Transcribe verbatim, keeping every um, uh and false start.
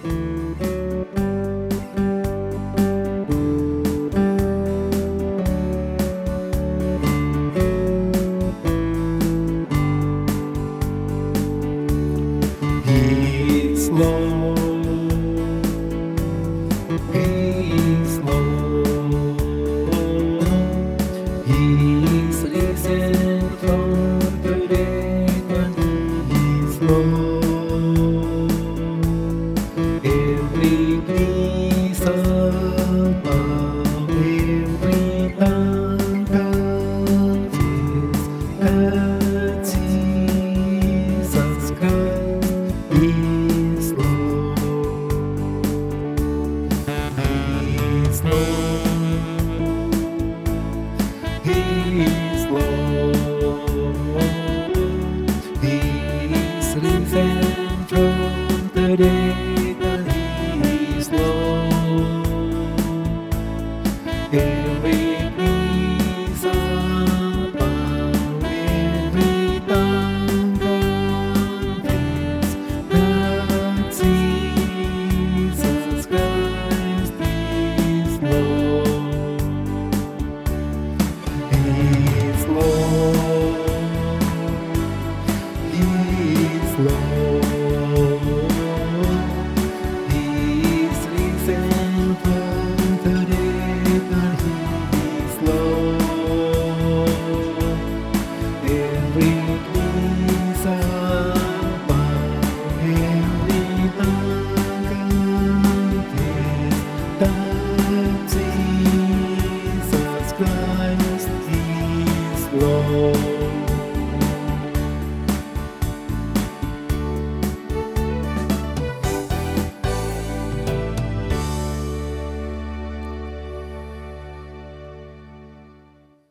He's Lord, He's Lord, He's risen from the dead, and He's Lord. Every knee shall bow, every tongue confess that Jesus Christ is Lord. He's Lord. He's Lord. He's risen from the dead, and He's Lord. Every knee shall bow, every tongue confess that Jesus Christ is Lord. He's Lord. He's Lord.